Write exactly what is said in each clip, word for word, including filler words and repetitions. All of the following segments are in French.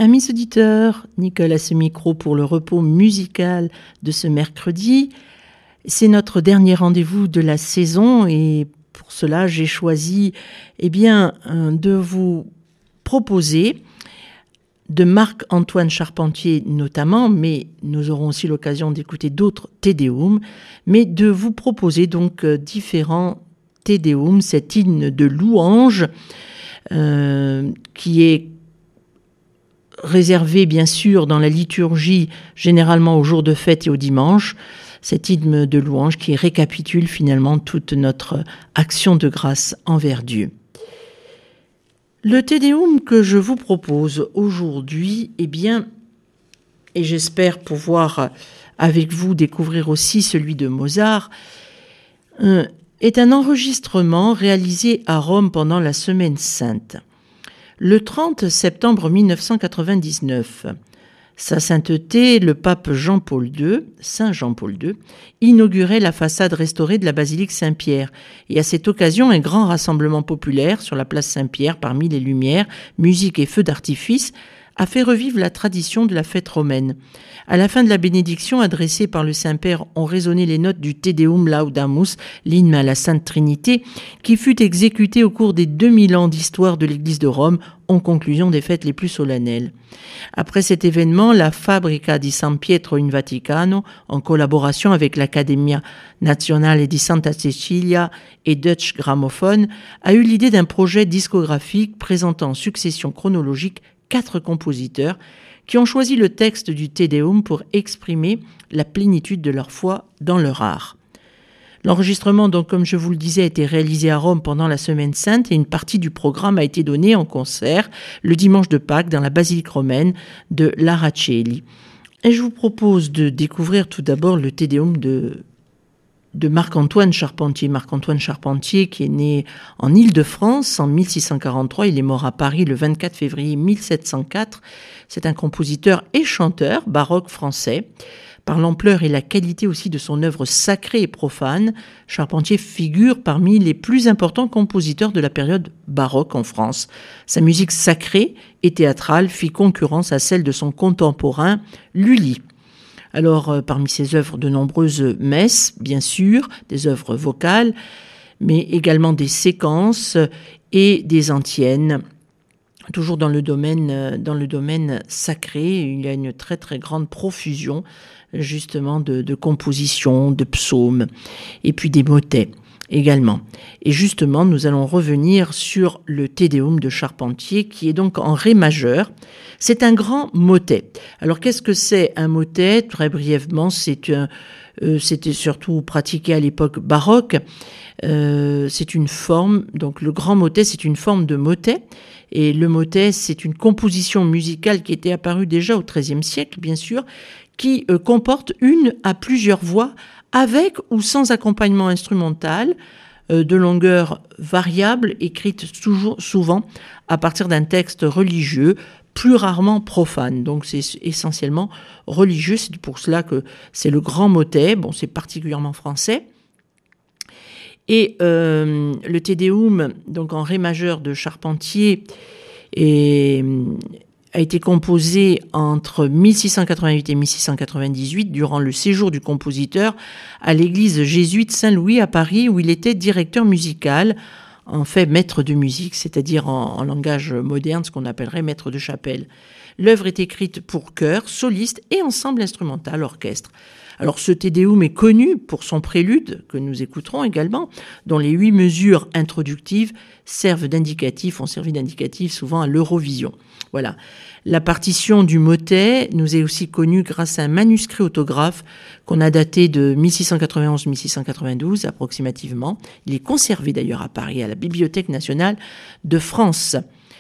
Amis auditeurs, Nicole à ce micro pour le repos musical de ce mercredi. C'est notre dernier rendez-vous de la saison et pour cela, j'ai choisi eh bien, de vous proposer de Marc-Antoine Charpentier notamment, mais nous aurons aussi l'occasion d'écouter d'autres Te Deum, mais de vous proposer donc différents Te Deum, cet hymne de louange euh, qui est réservé bien sûr dans la liturgie, généralement au jour de fête et au dimanche, cet hymne de louange qui récapitule finalement toute notre action de grâce envers Dieu. Le Te Deum que je vous propose aujourd'hui, eh bien, et j'espère pouvoir avec vous découvrir aussi celui de Mozart, euh, est un enregistrement réalisé à Rome pendant la Semaine Sainte. Le trente septembre mille neuf cent quatre-vingt-dix-neuf, Sa Sainteté, le pape Jean-Paul deux, Saint Jean-Paul deux, inaugurait la façade restaurée de la basilique Saint-Pierre. Et à cette occasion, un grand rassemblement populaire sur la place Saint-Pierre, parmi les lumières, musique et feux d'artifice, a fait revivre la tradition de la fête romaine. À la fin de la bénédiction adressée par le Saint-Père ont résonné les notes du Te Deum Laudamus, l'hymne à la Sainte Trinité, qui fut exécuté au cours des deux mille ans d'histoire de l'Église de Rome, en conclusion des fêtes les plus solennelles. Après cet événement, la Fabbrica di San Pietro in Vaticano, en collaboration avec l'Accademia Nazionale di Santa Cecilia et Deutsche Grammophon, a eu l'idée d'un projet discographique présentant en succession chronologique quatre compositeurs qui ont choisi le texte du Te Deum pour exprimer la plénitude de leur foi dans leur art. L'enregistrement, donc, comme je vous le disais, a été réalisé à Rome pendant la Semaine Sainte et une partie du programme a été donnée en concert le dimanche de Pâques dans la basilique romaine de l'Aracelli. Et je vous propose de découvrir tout d'abord le Te Deum de de Marc-Antoine Charpentier. Marc-Antoine Charpentier qui est né en Île-de-France en mille six cent quarante-trois, il est mort à Paris le vingt-quatre février mille sept cent quatre. C'est un compositeur et chanteur baroque français. Par l'ampleur et la qualité aussi de son œuvre sacrée et profane, Charpentier figure parmi les plus importants compositeurs de la période baroque en France. Sa musique sacrée et théâtrale fit concurrence à celle de son contemporain Lully. Alors, euh, parmi ses œuvres, de nombreuses messes, bien sûr, des œuvres vocales, mais également des séquences et des antiennes. Toujours dans le domaine, euh, dans le domaine sacré, il y a une très très grande profusion, justement, de, de compositions, de psaumes, et puis des motets également. Et justement, nous allons revenir sur le Te Deum de Charpentier, qui est donc en ré majeur. C'est un grand motet. Alors, qu'est-ce que c'est un motet ? Très brièvement, c'est un, euh, c'était surtout pratiqué à l'époque baroque. Euh, c'est une forme, donc le grand motet, c'est une forme de motet. Et le motet, c'est une composition musicale qui était apparue déjà au treizième siècle, bien sûr, qui euh, comporte une à plusieurs voix, avec ou sans accompagnement instrumental, euh, de longueur variable, écrite toujours, souvent à partir d'un texte religieux, plus rarement profane. Donc c'est essentiellement religieux, c'est pour cela que c'est le grand motet, bon c'est particulièrement français. Et euh, le Te Deum, donc en ré majeur de Charpentier, est, a été composé entre mille six cent quatre-vingt-huit et mille six cent quatre-vingt-dix-huit, durant le séjour du compositeur à l'église jésuite Saint-Louis à Paris, où il était directeur musical, en fait maître de musique, c'est-à-dire en, en langage moderne, ce qu'on appellerait maître de chapelle. L'œuvre est écrite pour chœur, soliste et ensemble instrumental, orchestre. Alors ce Te Deum est connu pour son prélude, que nous écouterons également, dont les huit mesures introductives servent d'indicatif, ont servi d'indicatif souvent à l'Eurovision. Voilà. La partition du motet nous est aussi connue grâce à un manuscrit autographe qu'on a daté de mille six cent quatre-vingt-onze à mille six cent quatre-vingt-douze approximativement. Il est conservé d'ailleurs à Paris, à la Bibliothèque nationale de France.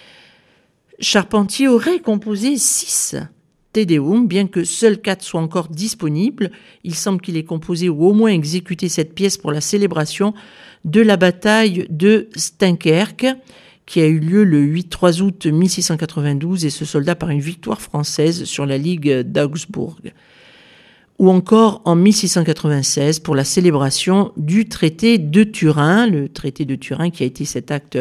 Charpentier aurait composé six Te Deum, bien que seuls quatre soient encore disponibles. Il semble qu'il ait composé ou au moins exécuté cette pièce pour la célébration de la bataille de Dunkerque, qui a eu lieu le trois août mille six cent quatre-vingt-douze et se solda par une victoire française sur la Ligue d'Augsbourg. Ou encore en mille six cent quatre-vingt-seize pour la célébration du traité de Turin, le traité de Turin qui a été cet acte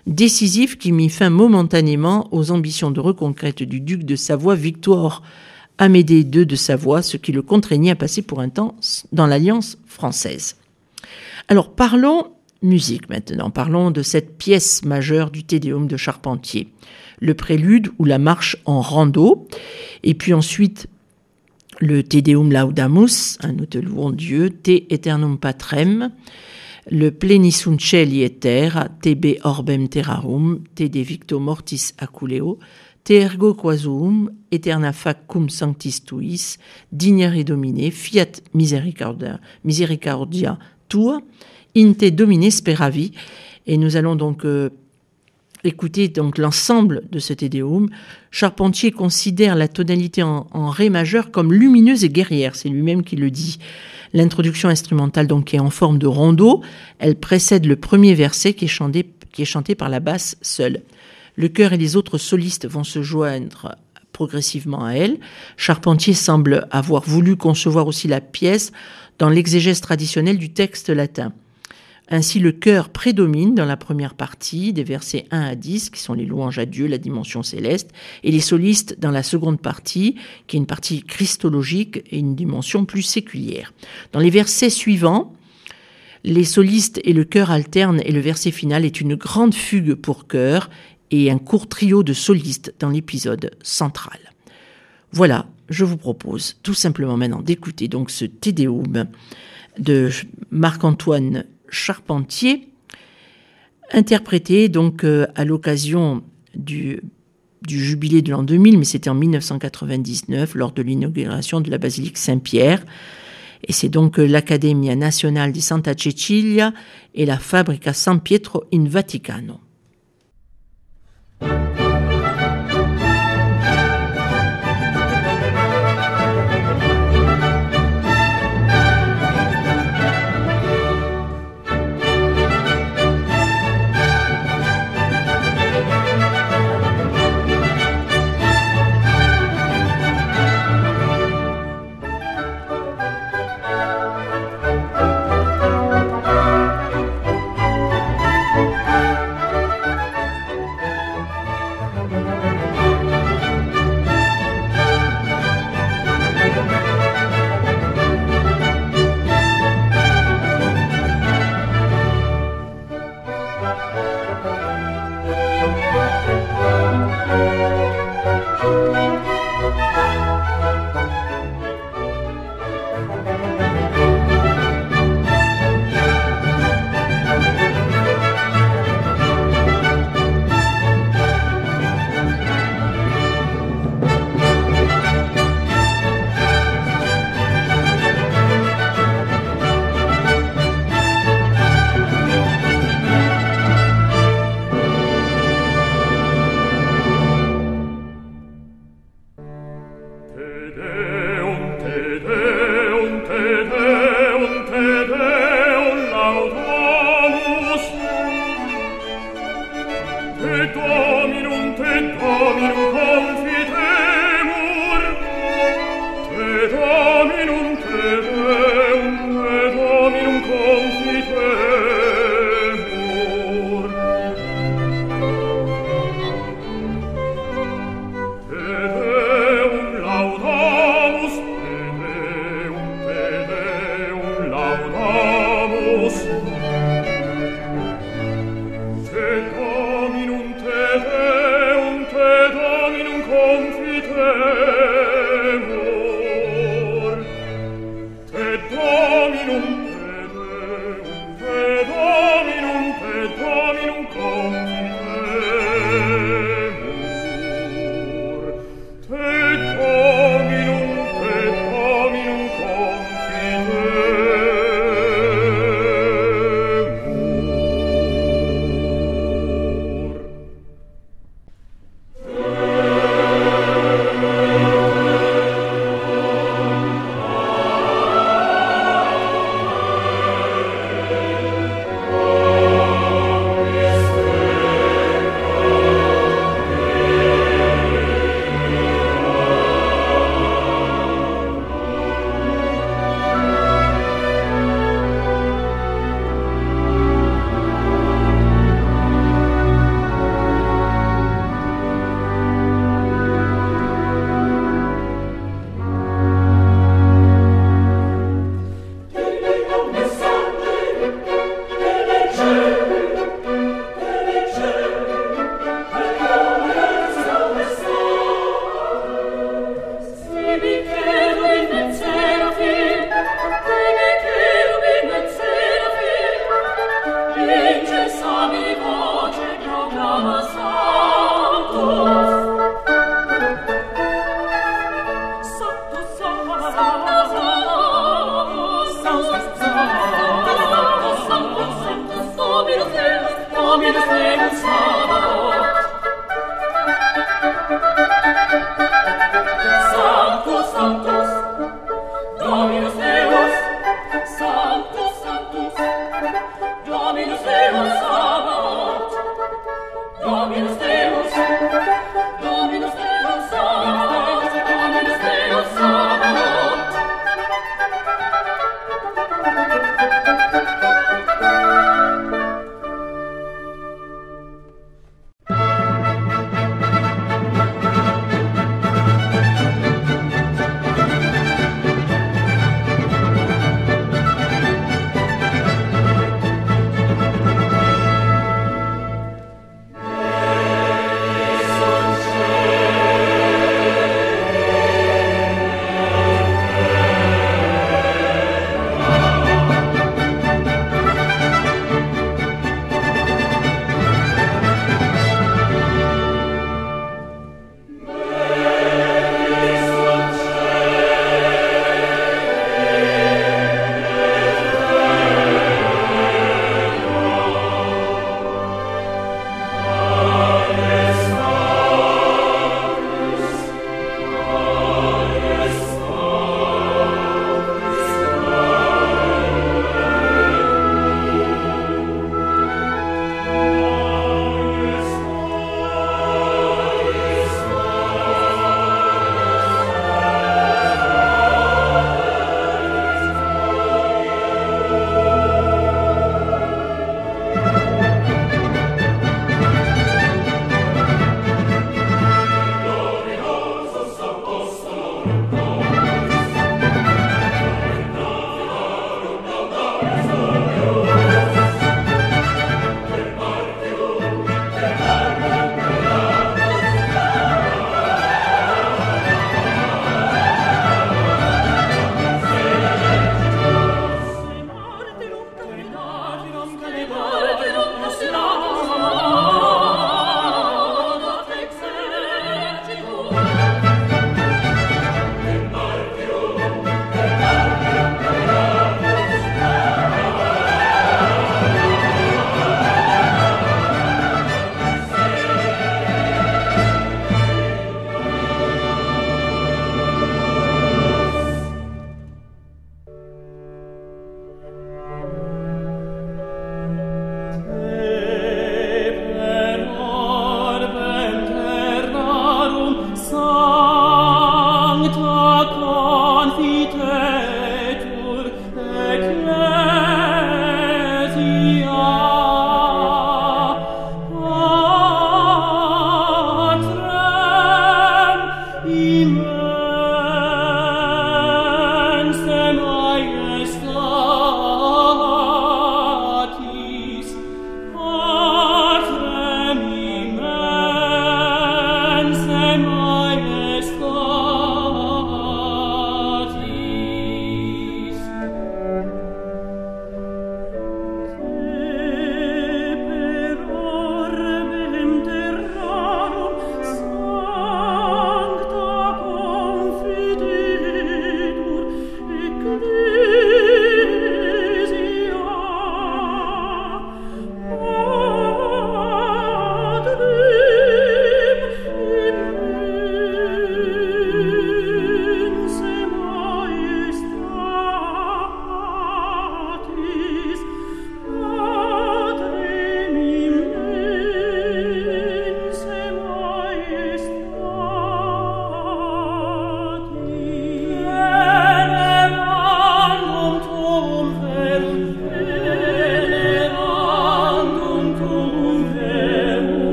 décisif qui mit fin momentanément aux ambitions de reconquête du duc de Savoie, Victor Amédée deux de Savoie, ce qui le contraignit à passer pour un temps dans l'Alliance française. Alors parlons musique maintenant, parlons de cette pièce majeure du Te Deum de Charpentier, le prélude ou la marche en rando, et puis ensuite le Te Deum Laudamus, hein, nous te louons Dieu, Te Eternum Patrem, le Plenisunt Caeli et Terra, Tebe Orbem Terrarum, Te De Victo Mortis Aculeo, Te Ergo Quasuum, Eterna Fac Cum Sanctis Tuis, Dignare Domine, Fiat Misericordia, Misericordia Tua, In Te Domine Speravi. Et nous allons donc euh, écouter donc l'ensemble de ce Te Deum. Charpentier considère la tonalité en, en Ré majeur comme lumineuse et guerrière, c'est lui-même qui le dit. L'introduction instrumentale donc est en forme de rondo, elle précède le premier verset qui est chanté, qui est chanté par la basse seule. Le chœur et les autres solistes vont se joindre progressivement à elle. Charpentier semble avoir voulu concevoir aussi la pièce dans l'exégèse traditionnelle du texte latin. Ainsi, le chœur prédomine dans la première partie, des versets un à dix, qui sont les louanges à Dieu, la dimension céleste, et les solistes dans la seconde partie, qui est une partie christologique et une dimension plus séculière. Dans les versets suivants, les solistes et le chœur alternent et le verset final est une grande fugue pour chœur et un court trio de solistes dans l'épisode central. Voilà, je vous propose tout simplement maintenant d'écouter donc ce Te Deum de Marc-Antoine Charpentier, interprété donc euh, à l'occasion du, du jubilé de l'an deux mille, mais c'était en mille neuf cent quatre-vingt-dix-neuf lors de l'inauguration de la basilique Saint-Pierre. Et c'est donc euh, l'Accademia Nazionale di Santa Cecilia et la Fabbrica San Pietro in Vaticano.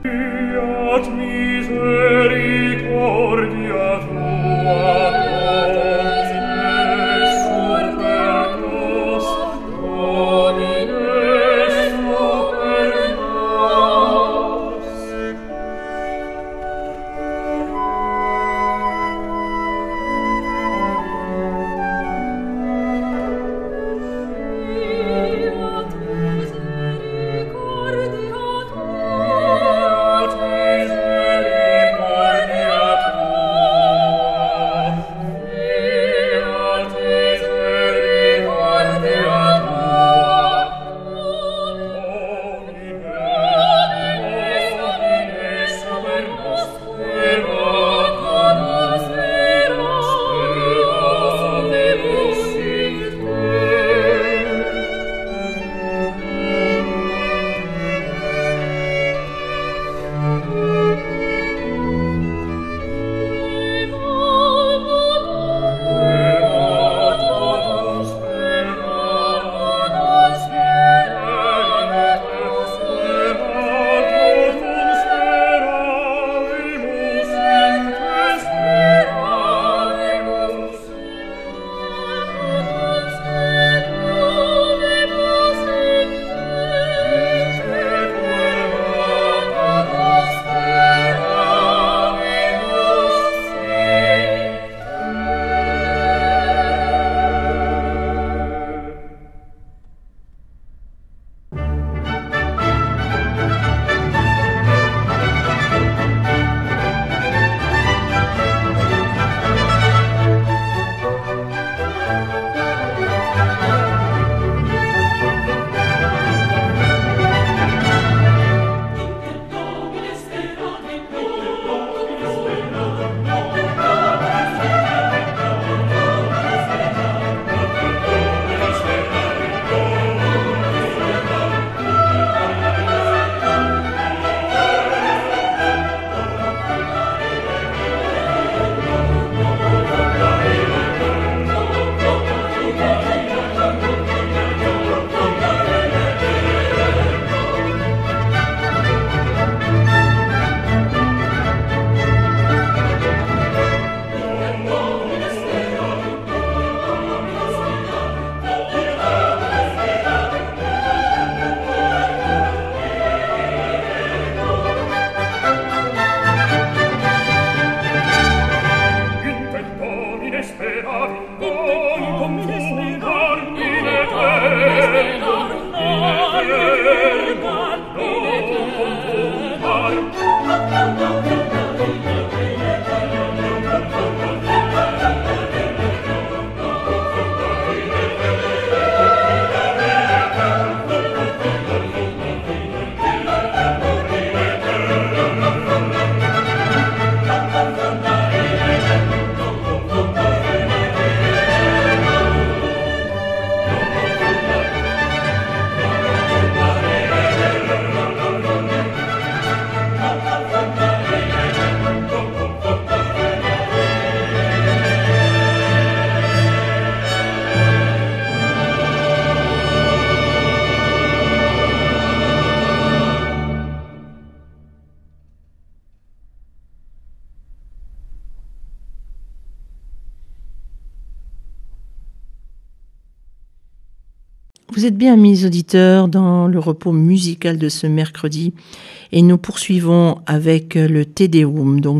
Vous êtes bien, amis auditeurs, dans le repos musical de ce mercredi et nous poursuivons avec le Te Deum. Donc,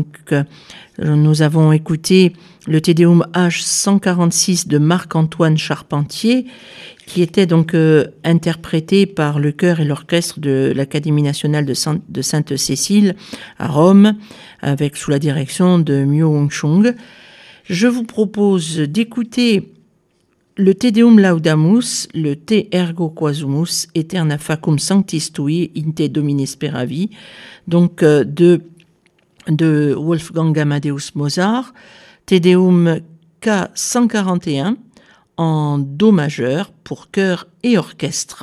nous avons écouté le Te Deum H cent quarante-six de Marc-Antoine Charpentier, qui était donc euh, interprété par le chœur et l'orchestre de l'Académie nationale de, Saint- de Sainte-Cécile à Rome, avec sous la direction de Myo Wong-chung. Je vous propose d'écouter le Te Deum Laudamus, le Te Ergo Quasumus, Aeterna Facum Sanctis Tui, in Te Domine Speravi, donc euh, de, de Wolfgang Amadeus Mozart, Te Deum K cent quarante et un, en Do majeur pour chœur et orchestre.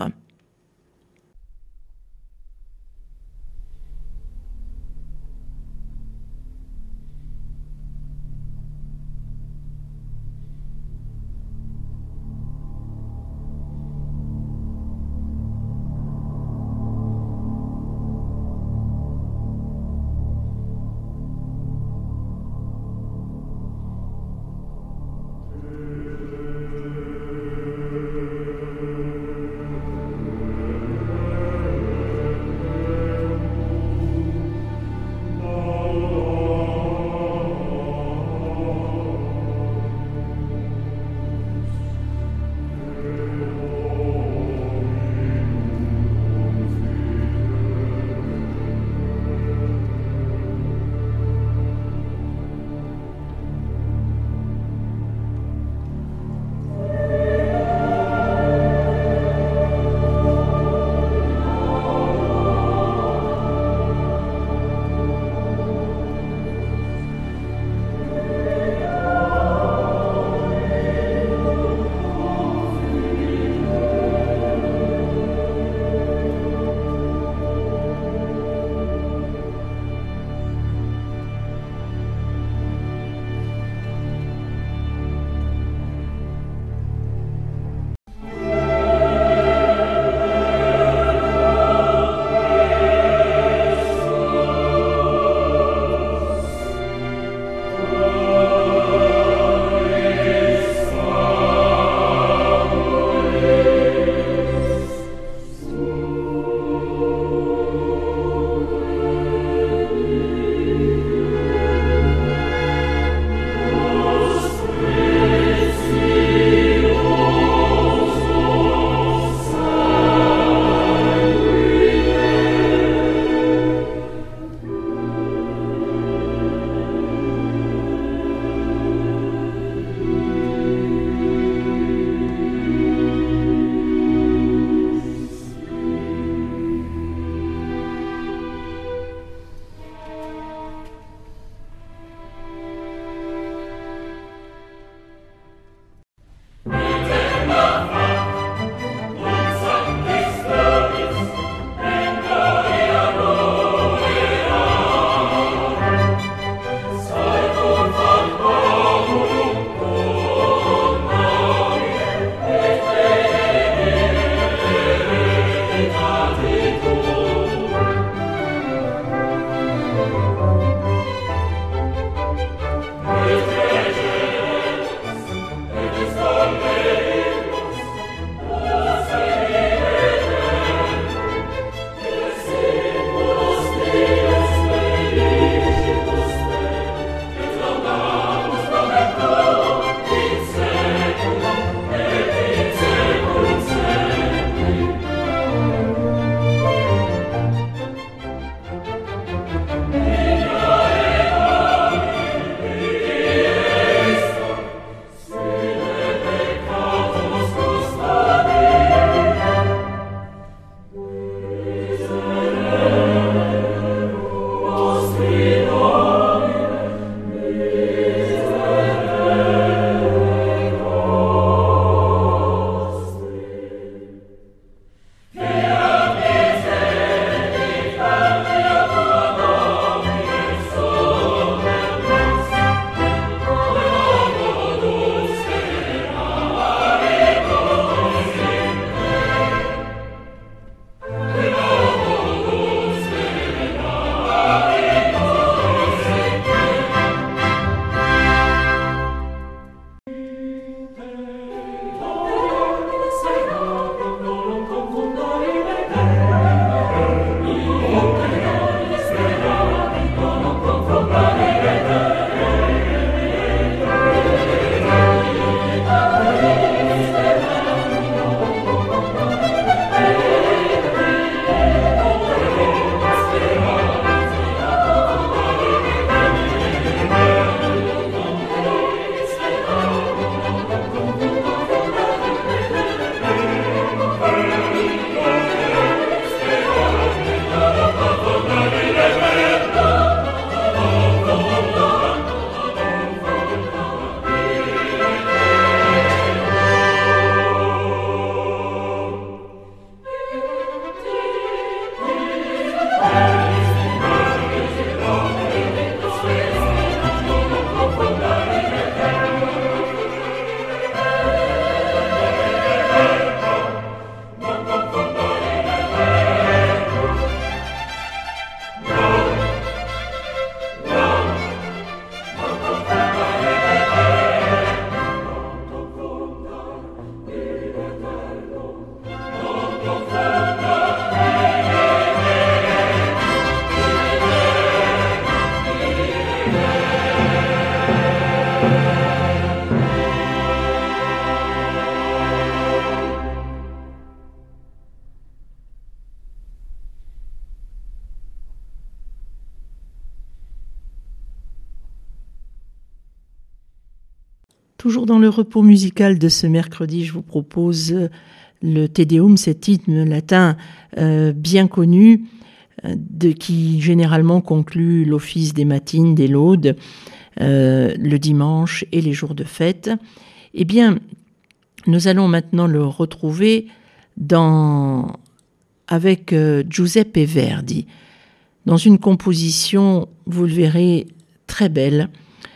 Toujours dans le repos musical de ce mercredi, je vous propose le Te Deum, cet hymne latin euh, bien connu, euh, de, qui généralement conclut l'office des matines, des laudes, euh, le dimanche et les jours de fête. Eh bien, nous allons maintenant le retrouver dans, avec euh, Giuseppe Verdi, dans une composition, vous le verrez, très belle.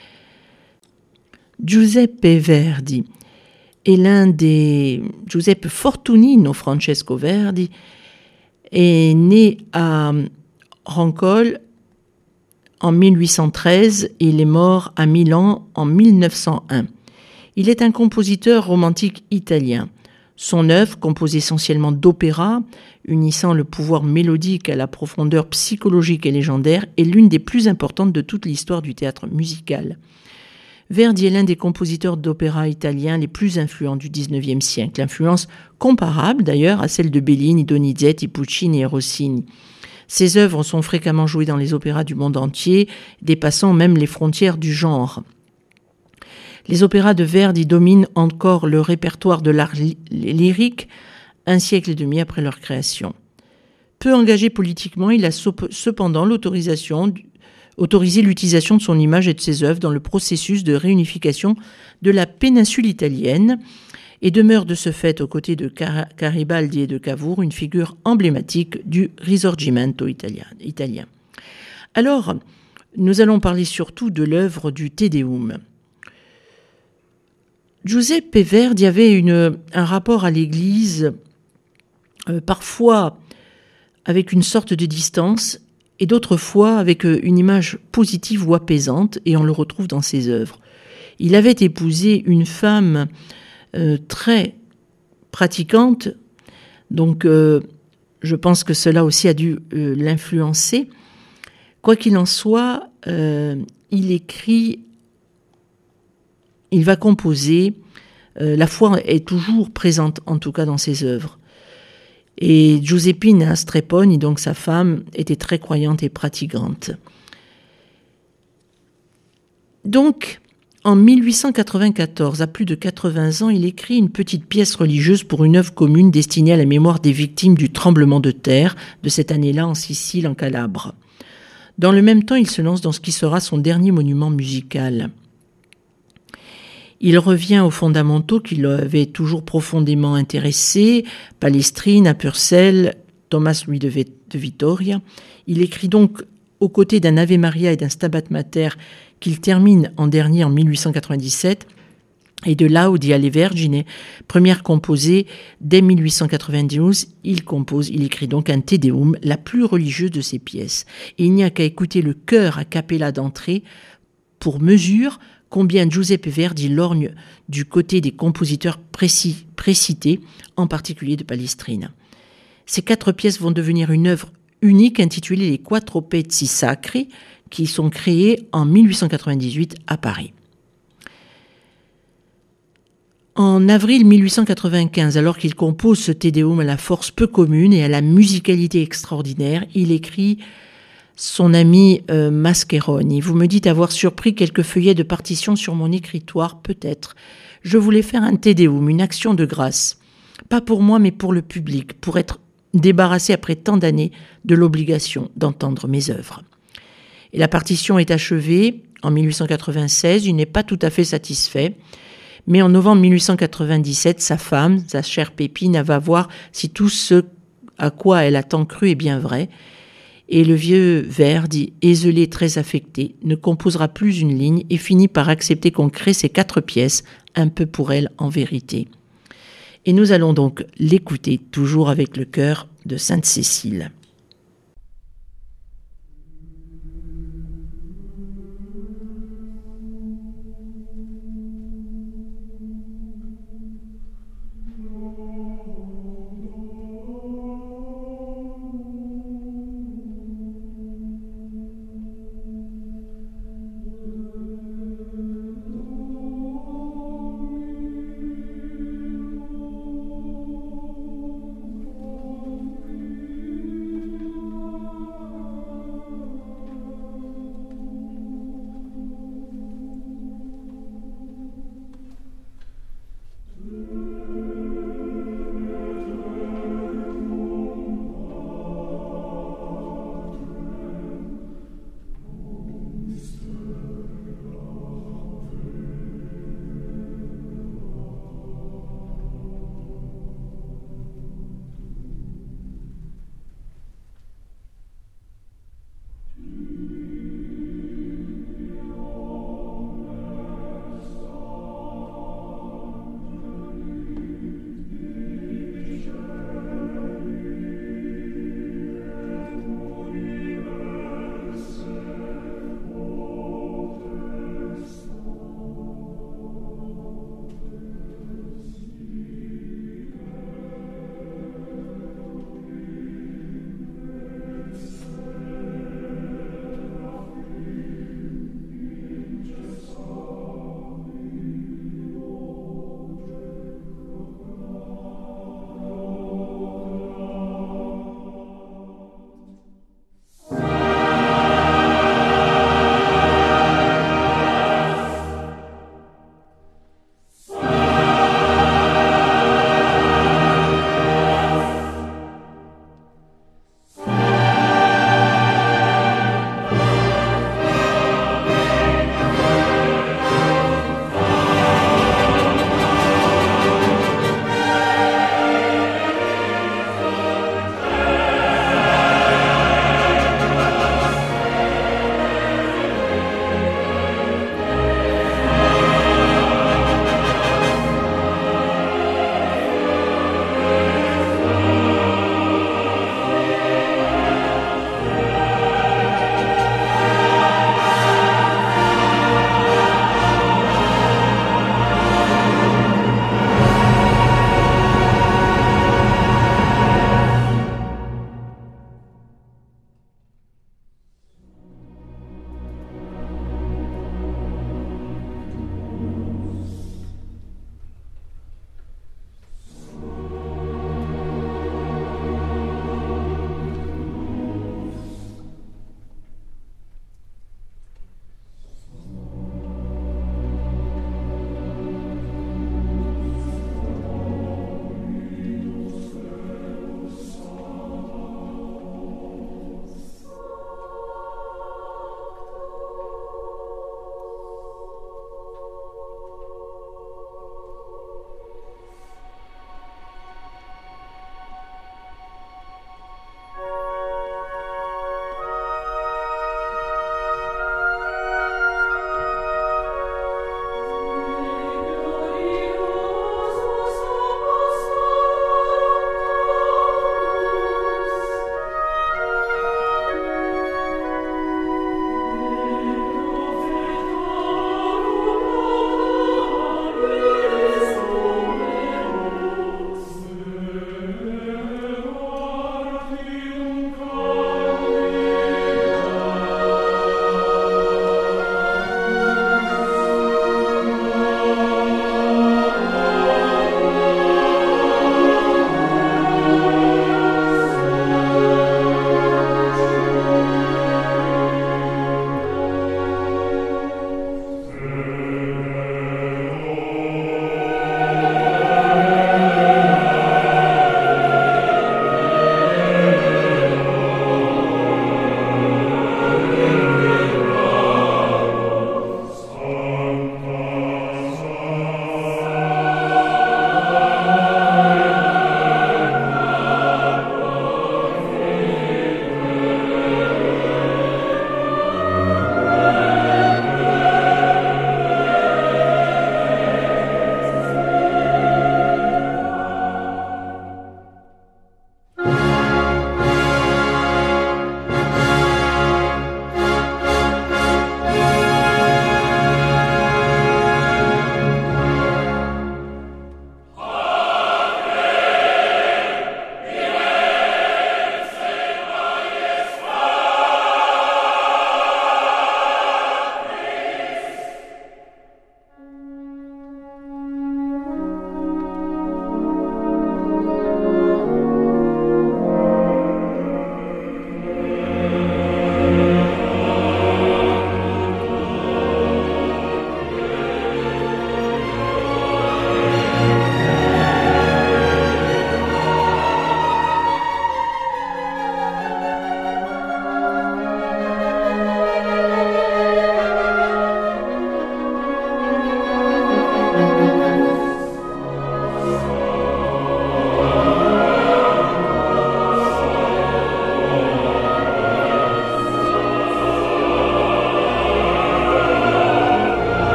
Giuseppe Verdi est l'un des... Giuseppe Fortunino Francesco Verdi est né à Rancol en mille huit cent treize et il est mort à Milan en mille neuf cent un. Il est un compositeur romantique italien. Son œuvre, composée essentiellement d'opéras, unissant le pouvoir mélodique à la profondeur psychologique et légendaire, est l'une des plus importantes de toute l'histoire du théâtre musical. Verdi est l'un des compositeurs d'opéra italiens les plus influents du dix-neuvième siècle, influence comparable d'ailleurs à celle de Bellini, Donizetti, Puccini et Rossini. Ses œuvres sont fréquemment jouées dans les opéras du monde entier, dépassant même les frontières du genre. Les opéras de Verdi dominent encore le répertoire de l'art lyrique un siècle et demi après leur création. Peu engagé politiquement, il a cependant l'autorisation, autorisé l'utilisation de son image et de ses œuvres dans le processus de réunification de la péninsule italienne et demeure de ce fait aux côtés de Garibaldi et de Cavour une figure emblématique du Risorgimento italien. Alors, nous allons parler surtout de l'œuvre du Te Deum. Giuseppe Verdi avait une, un rapport à l'Église, euh, parfois avec une sorte de distance, et d'autres fois avec une image positive ou apaisante, et on le retrouve dans ses œuvres. Il avait épousé une femme euh, très pratiquante, donc euh, je pense que cela aussi a dû euh, l'influencer. Quoi qu'il en soit, euh, il écrit... Il va composer, euh, la foi est toujours présente en tout cas dans ses œuvres. Et Giuseppina Streponi, donc sa femme, était très croyante et pratiquante. Donc, en mille huit cent quatre-vingt-quatorze, à plus de quatre-vingts ans, il écrit une petite pièce religieuse pour une œuvre commune destinée à la mémoire des victimes du tremblement de terre de cette année-là en Sicile, en Calabre. Dans le même temps, il se lance dans ce qui sera son dernier monument musical. Il revient aux fondamentaux qui l'avaient toujours profondément intéressé, Palestrine, Purcell, Thomas Louis de Vittoria. Il écrit donc aux côtés d'un Ave Maria et d'un Stabat Mater qu'il termine en dernier en mille huit cent quatre-vingt-dix-sept et de Laudi alle Vergine, première composée dès mille huit cent quatre-vingt-douze. Il compose, il écrit donc un Te Deum, la plus religieuse de ses pièces. Et il n'y a qu'à écouter le chœur a cappella d'entrée pour mesure combien Giuseppe Verdi lorgne du côté des compositeurs précis, précités, en particulier de Palestrina. Ces quatre pièces vont devenir une œuvre unique intitulée les Quattro Pezzi Sacri, qui sont créées en mille huit cent quatre-vingt-dix-huit à Paris. En avril mille huit cent quatre-vingt-quinze, alors qu'il compose ce Te Deum à la force peu commune et à la musicalité extraordinaire, il écrit son ami euh, Mascheroni. Vous me dites avoir surpris quelques feuillets de partition sur mon écritoire, peut-être. Je voulais faire un Te Deum, une action de grâce. Pas pour moi, mais pour le public, pour être débarrassé après tant d'années de l'obligation d'entendre mes œuvres. Et la partition est achevée en mille huit cent quatre-vingt-seize. Il n'est pas tout à fait satisfait. Mais en novembre mille huit cent quatre-vingt-dix-sept, sa femme, sa chère Pépine, va voir si tout ce à quoi elle a tant cru est bien vrai. Et le vieux Verdi, éselé, très affecté, ne composera plus une ligne et finit par accepter qu'on crée ces quatre pièces, un peu pour elle en vérité. Et nous allons donc l'écouter, toujours avec le chœur de Sainte-Cécile.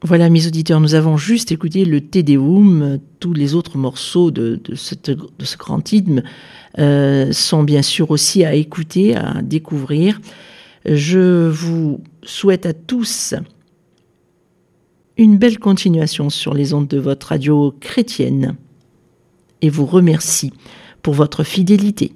Voilà, mes auditeurs, nous avons juste écouté le Te Deum. Tous les autres morceaux de, de, cette, de ce grand hymne euh, sont bien sûr aussi à écouter, à découvrir. Je vous souhaite à tous une belle continuation sur les ondes de votre radio chrétienne et vous remercie pour votre fidélité.